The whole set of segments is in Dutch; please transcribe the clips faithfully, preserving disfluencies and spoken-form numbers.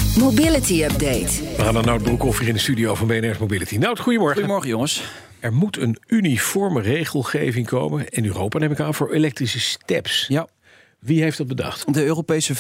Mobility Update. We gaan naar Nout Broekhoff hier in de studio van B N R's Mobility. Nout, goedemorgen. Goedemorgen, jongens. Er moet een uniforme regelgeving komen in Europa, neem ik aan, voor elektrische steps. Ja. Wie heeft dat bedacht? De Europese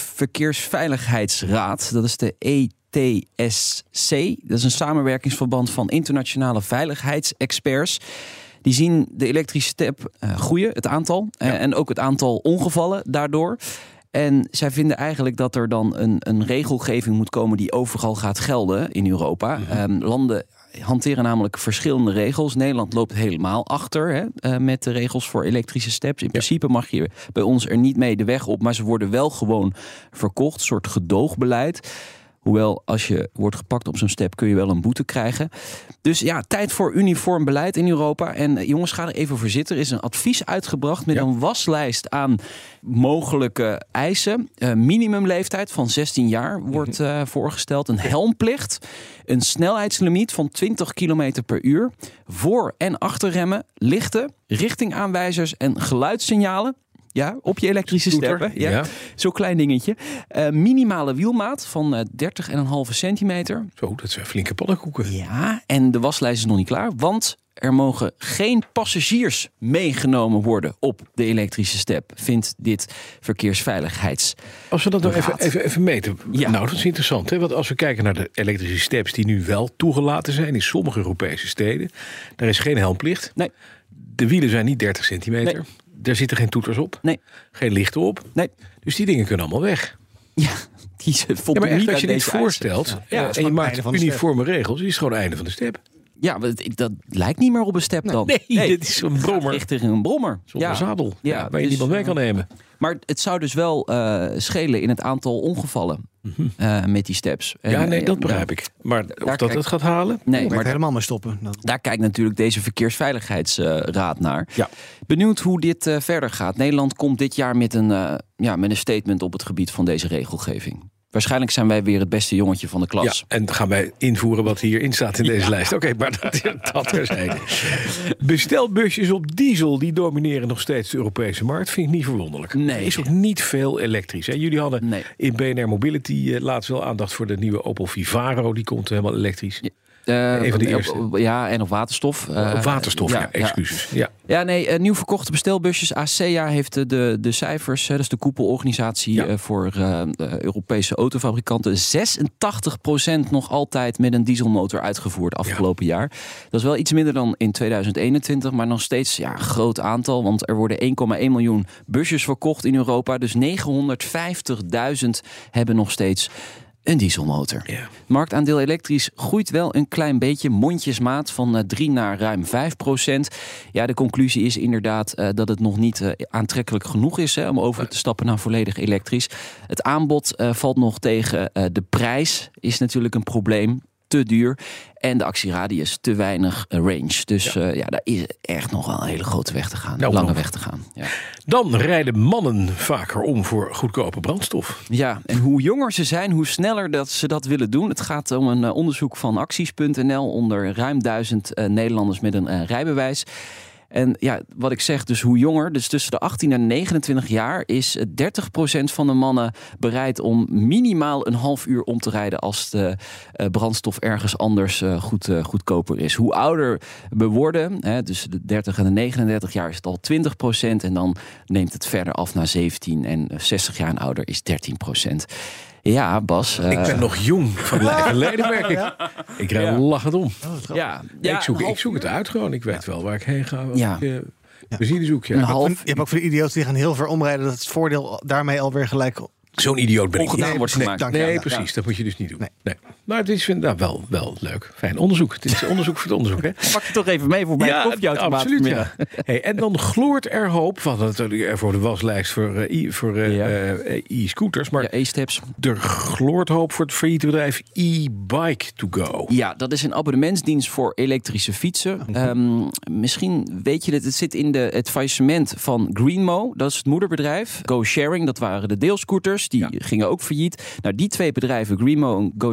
Verkeersveiligheidsraad, dat is de E T S C. Dat is een samenwerkingsverband van internationale veiligheidsexperts. Die zien de elektrische step uh, groeien, het aantal. Ja. Uh, en ook het aantal ongevallen daardoor. En zij vinden eigenlijk dat er dan een, een regelgeving moet komen die overal gaat gelden in Europa. Mm-hmm. Um, landen hanteren namelijk verschillende regels. Nederland loopt helemaal achter hè, uh, met de regels voor elektrische steps. In ja. principe mag je bij ons er niet mee de weg op, maar ze worden wel gewoon verkocht. Een soort gedoogbeleid. Hoewel, als je wordt gepakt op zo'n step kun je wel een boete krijgen. Dus ja, tijd voor uniform beleid in Europa. En uh, jongens, ga er even voor zitten. Er is een advies uitgebracht met ja. een waslijst aan mogelijke eisen. Uh, minimumleeftijd van zestien jaar wordt uh, voorgesteld. Een helmplicht. Een snelheidslimiet van twintig kilometer per uur. Voor- en achterremmen, lichten, richtingaanwijzers en geluidssignalen. Ja, op je elektrische steppen. Ja. ja. Zo'n klein dingetje. Uh, minimale wielmaat van uh, dertig komma vijf centimeter. Zo, dat zijn flinke pannenkoeken. Ja, en de waslijst is nog niet klaar. Want er mogen geen passagiers meegenomen worden op de elektrische step, vindt dit verkeersveiligheids. Als we dat nou even, even, even meten. Ja. Nou, dat is interessant. Hè? Want als we kijken naar de elektrische steps die nu wel toegelaten zijn in sommige Europese steden. Daar is geen helmplicht. Nee. De wielen zijn niet dertig centimeter. Nee. Daar zitten geen toeters op. Nee. Geen lichten op. Nee. Dus die dingen kunnen allemaal weg. Ja, die voldoen ja, maar echt, niet als je dit voorstelt ja. Ja, en je maakt uniforme regels, is het gewoon het einde van de step. Ja, dat, dat lijkt niet meer op een step dan. Nee, nee, dit is een brommer. Richting een brommer. Zonder ja. zadel, ja, ja, waar je dus, niemand mee kan nemen. Maar het zou dus wel uh, schelen in het aantal ongevallen mm-hmm. uh, met die steps. En, ja, nee, dat begrijp ja. ik. Maar of dat kijk, het gaat halen? Nee, maar helemaal mee stoppen. Dat... Daar kijkt natuurlijk deze Verkeersveiligheidsraad uh, naar. Ja. Benieuwd hoe dit uh, verder gaat. Nederland komt dit jaar met een, uh, ja, met een statement op het gebied van deze regelgeving. Waarschijnlijk zijn wij weer het beste jongetje van de klas. Ja, en gaan wij invoeren wat hierin staat in deze ja. lijst. Oké, okay, maar dat, dat terzijde. Bestelbusjes op diesel, die domineren nog steeds de Europese markt. Vind ik niet verwonderlijk. Nee. Er is ook niet veel elektrisch. Hè? Jullie hadden nee. in B N R Mobility uh, laatst wel aandacht voor de nieuwe Opel Vivaro. Die komt helemaal elektrisch. Ja. Uh, Een van de eerste. Ja, en op waterstof. Uh, op waterstof, ja, ja excuses. Ja, ja. ja nee, uh, nieuw verkochte bestelbusjes. A C E A heeft de, de, de cijfers, uh, dat is de koepelorganisatie ja. uh, voor uh, Europese autofabrikanten. zesentachtig procent nog altijd met een dieselmotor uitgevoerd afgelopen ja. jaar. Dat is wel iets minder dan in tweeduizend eenentwintig, maar nog steeds ja, een groot aantal. Want er worden één komma één miljoen busjes verkocht in Europa. Dus negenhonderdvijftigduizend hebben nog steeds een dieselmotor. Ja. Marktaandeel elektrisch groeit wel een klein beetje, mondjesmaat van drie naar ruim vijf procent. Ja, de conclusie is inderdaad uh, dat het nog niet uh, aantrekkelijk genoeg is hè, om over te stappen naar volledig elektrisch. Het aanbod uh, valt nog tegen. Uh, de prijs is natuurlijk een probleem. Te duur. En de actieradius te weinig range. Dus ja, uh, ja daar is echt nog wel een hele grote weg te gaan. Nou, lange nog. weg te gaan. Ja. Dan rijden mannen vaker om voor goedkope brandstof. Ja, en hoe jonger ze zijn, hoe sneller dat ze dat willen doen. Het gaat om een uh, onderzoek van acties punt n l onder ruim duizend uh, Nederlanders met een uh, rijbewijs. En ja, wat ik zeg, dus hoe jonger, dus tussen de achttien en negenentwintig jaar, is dertig procent van de mannen bereid om minimaal een half uur om te rijden als de uh, brandstof ergens anders uh, goed, uh, goedkoper is. Hoe ouder we worden, hè, tussen de dertig en de negenendertig jaar is het al twintig procent en dan neemt het verder af naar zeventien en zestig jaar en ouder is dertien procent. Ja, Bas. Uh... Ik ben nog jong van lijf en leden, merk ik. Ja. Ik rijd ja. lachend om. Oh, ja. Ja, ik, zoek, ik zoek het uit gewoon. Ik weet wel waar ik heen ga. Ja. Ik, uh, ja. benzine zoek. Ja. Je, hebt van, je hebt ook voor de idioten die gaan heel ver omrijden. Dat het voordeel daarmee alweer gelijk Zo'n idioot ben ik ongedaan niet. wordt nee, gemaakt. Nee, ja, precies. Ja. Dat moet je dus niet doen. Nee. Nee. Maar het is nou, wel, wel leuk. Fijn onderzoek. Het is onderzoek voor het onderzoek. Hè? Pak je toch even mee voor mijn ja, koffieautomaat. Absoluut, ja. Hey, en dan gloort er hoop. Van natuurlijk voor de waslijst voor, uh, e, voor uh, ja. uh, e-scooters. Maar ja, e-steps. Er gloort hoop voor het failliete bedrijf e-bike to go. Ja, dat is een abonnementsdienst voor elektrische fietsen. Okay. Um, misschien weet je het. Het zit in de, het faillissement van Greenmo. Dat is het moederbedrijf. GoSharing, dat waren de deelscooters. Die ja. gingen ook failliet. Nou, die twee bedrijven, Greenmo en GoSharing,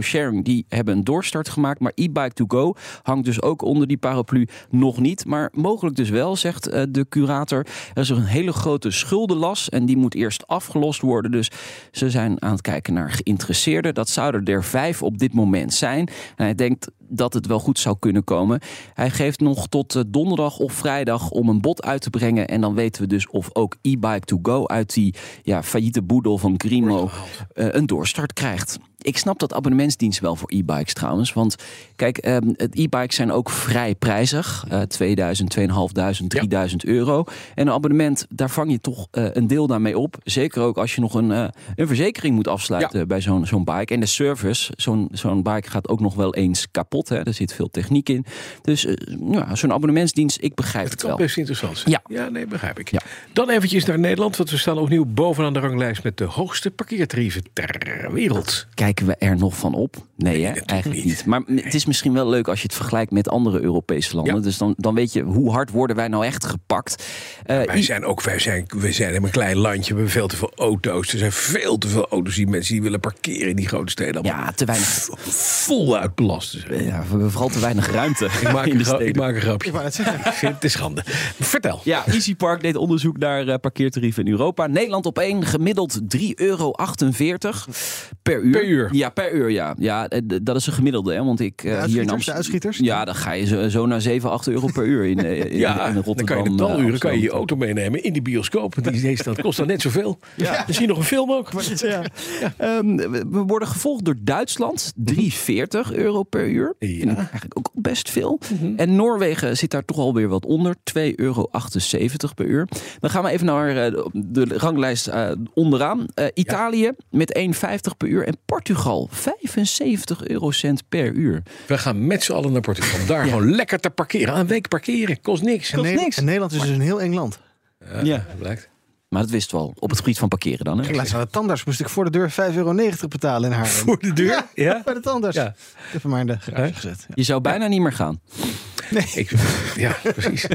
die hebben een doorstart gemaakt. Maar e-bike to go hangt dus ook onder die paraplu nog niet. Maar mogelijk dus wel, zegt uh, de curator. Er is een hele grote schuldenlast en die moet eerst afgelost worden. Dus ze zijn aan het kijken naar geïnteresseerden. Dat zouden er vijf op dit moment zijn. En hij denkt dat het wel goed zou kunnen komen. Hij geeft nog tot uh, donderdag of vrijdag om een bod uit te brengen. En dan weten we dus of ook e-bike to go uit die ja, failliete boedel van Grimo uh, een doorstart krijgt. Ik snap dat abonnementsdienst wel voor e-bikes trouwens. Want kijk, uh, e-bikes zijn ook vrij prijzig. Uh, tweeduizend, tweeduizend, drieduizend ja. euro. En een abonnement, daar vang je toch uh, een deel daarmee op. Zeker ook als je nog een, uh, een verzekering moet afsluiten ja. bij zo'n, zo'n bike. En de service, zo'n, zo'n bike gaat ook nog wel eens kapot. Hè. Er zit veel techniek in. Dus uh, ja, zo'n abonnementsdienst, ik begrijp het, het wel. Het kan best interessant zijn. Ja, ja nee, begrijp ik. Ja. Dan eventjes naar Nederland. Want we staan opnieuw bovenaan de ranglijst met de hoogste parkeertarieven ter wereld. Kijken we er nog van op? Nee, hè? Eigenlijk niet. niet. Maar het is misschien wel leuk als je het vergelijkt met andere Europese landen. Ja. Dus dan, dan weet je, hoe hard worden wij nou echt gepakt? Uh, wij zijn ook, wij zijn, wij zijn een klein landje. We hebben veel te veel auto's. Er zijn veel te veel auto's die mensen die willen parkeren in die grote steden. Ja, te weinig. Voluit belast. Ja, we hebben vooral te weinig ruimte. Ik maak, in de een, ik maak een grapje. Ik, ik vind het is schande. Vertel. Ja, Easy Park deed onderzoek naar uh, parkeertarieven in Europa. Nederland op één, gemiddeld drie euro achtenveertig per uur. Per uur? Ja, per uur, ja. Ja, dat is een gemiddelde, hè. Want ik uh, hier in Amsterdam. De uitschieters? Ja, dan ga je zo, zo naar zeven, acht euro per uur in, in, ja, in Rotterdam. Dan kan je in de daluren kan je je auto meenemen in die bioscoop. Die dat kost dan net zoveel. Ja. Misschien nog een film ook. Ja. Ja. Um, we worden gevolgd door Duitsland. drie veertig euro per uur. Ja. Vind ik eigenlijk ook best veel. Mm-hmm. En Noorwegen zit daar toch alweer wat onder. twee euro achtenzeventig per uur. Dan gaan we even naar uh, de ranglijst uh, onderaan. Uh, Italië ja. met één vijftig per uur. En Portugal vijfenzeventig eurocent per uur. We gaan met z'n allen naar Portugal. Daar ja. gewoon lekker te parkeren. Een week parkeren. Kost niks. Kost en niks. En Nederland is dus een heel eng land. Ja, ja. Dat blijkt. Maar dat wisten we al. Op het gebied van parkeren dan. Hè? Ik laatst aan de tandarts moest ik voor de deur vijf euro negentig betalen in Haarlem. Voor de deur? Ja, ja? bij de tandarts. Ja. Ik heb hem maar in de garage gezet. Ja. Je zou bijna ja. niet meer gaan. Nee. Ik, ja, precies.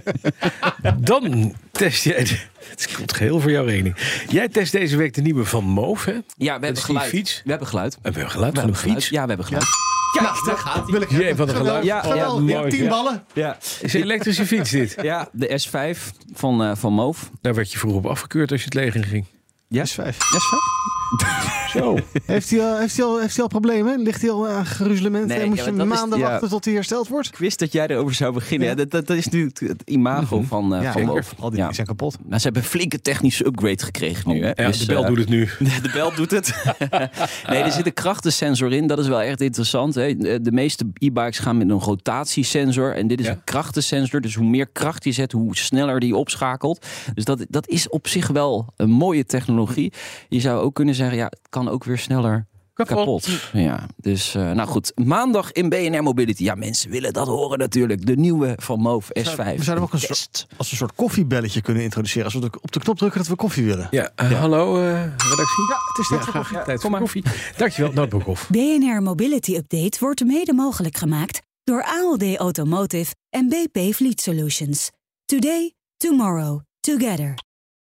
Dan test jij... De, het komt geheel voor jouw rekening. Jij test deze week de nieuwe van Moof, hè? Ja, we hebben geluid. Fiets. We hebben geluid. We hebben geluid we van een geluid. fiets? Ja, we hebben geluid. Ja. Kijk, nou, daar gaat hij. Wil ik Jee, van de geluid. Ja, ja, ja, mooi. tien ballen. Ja. Is een elektrische fiets dit? Ja, de S vijf van, uh, van Moof. Daar werd je vroeger op afgekeurd als je het leger in ging. Ja? S vijf. S vijf? Zo. Heeft hij al, heeft hij al, heeft hij al problemen? Ligt hij al aan geruzelement? Nee, moet ja, je maanden is, wachten ja, tot hij hersteld wordt? Ik wist dat jij erover zou beginnen. Ja. Ja, dat, dat, dat is nu het imago mm-hmm. van, uh, ja, van Moof. Al die ja. zijn kapot. Maar ze hebben een flinke technische upgrade gekregen nu. Hè? Ja, dus, de bel uh, doet het nu. De bel doet het. Nee, er zit een krachtensensor in. Dat is wel echt interessant. Hè? De meeste e-bikes gaan met een rotatiesensor. En dit is ja. een krachtensensor. Dus hoe meer kracht je zet, hoe sneller die opschakelt. Dus dat, dat is op zich wel een mooie technologie. Je zou ook kunnen zeggen, ja, het kan ook weer sneller kapot. kapot. Ja, dus uh, nou goed. Maandag in B N R Mobility. Ja, mensen willen dat horen natuurlijk. De nieuwe van Moof S vijf. We zouden ook een soort, als een soort koffiebelletje kunnen introduceren. Als we op de knop drukken dat we koffie willen. Ja, uh, ja. hallo uh, redactie. Ja, het is tijd ja, voor koffie. Ja, tijd voor koffie. Dankjewel, Noordbroekhoff. B N R Mobility Update wordt mede mogelijk gemaakt door A L D Automotive en B P Fleet Solutions. Today, tomorrow, together.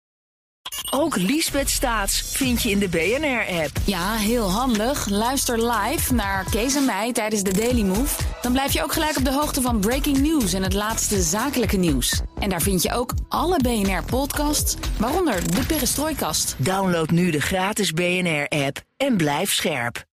Ook Liesbeth Staats vind je in de B N R-app. Ja, heel handig. Luister live naar Kees en mij tijdens de Daily Move. Dan blijf je ook gelijk op de hoogte van breaking news en het laatste zakelijke nieuws. En daar vind je ook alle B N R-podcasts, waaronder de Perestrooikast. Download nu de gratis B N R-app en blijf scherp.